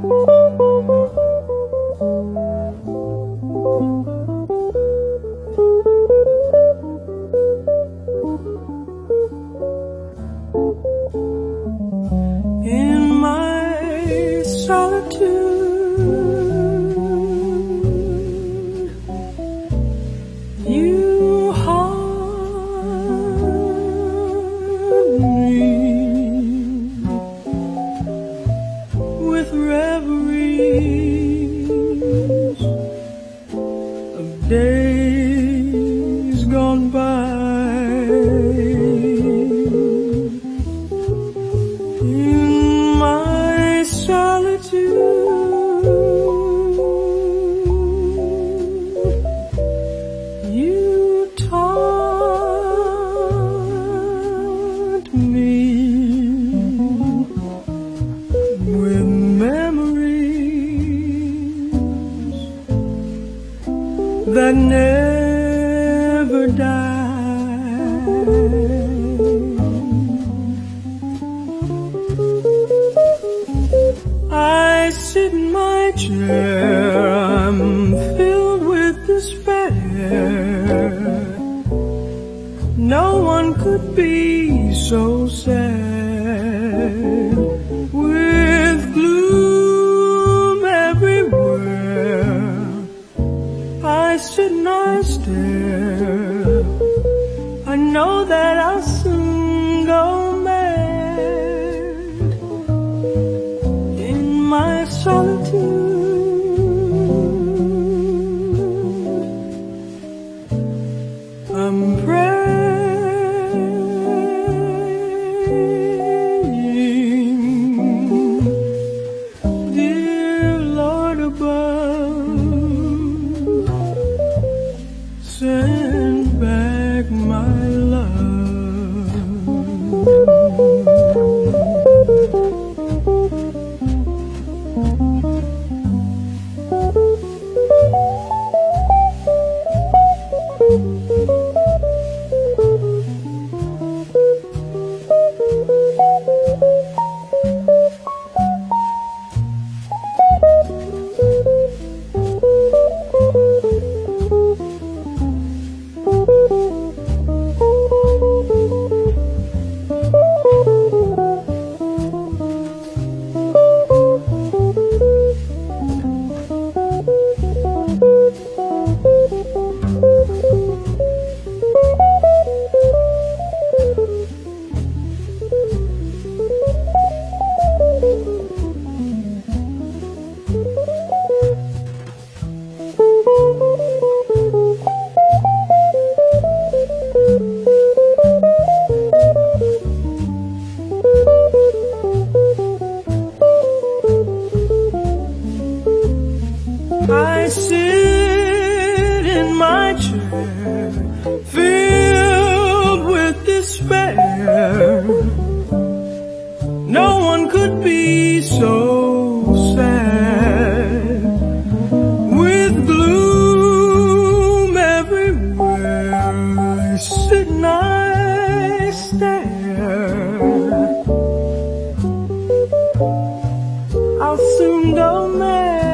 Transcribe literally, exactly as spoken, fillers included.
In my solitude, you haunt me with reveries of days gone by. You taunt me with memories that never die. I sit in my chair, I'm filled with despair. No one could be so sad, with gloom everywhere. I sit and I stare, I know that I'll soon go mad in my solitude. I'm praying, dear Lord above, send back my love. I sit in my chair, filled with despair. No one could be so sad, with gloom everywhere. I sit and I stare, I'll soon go mad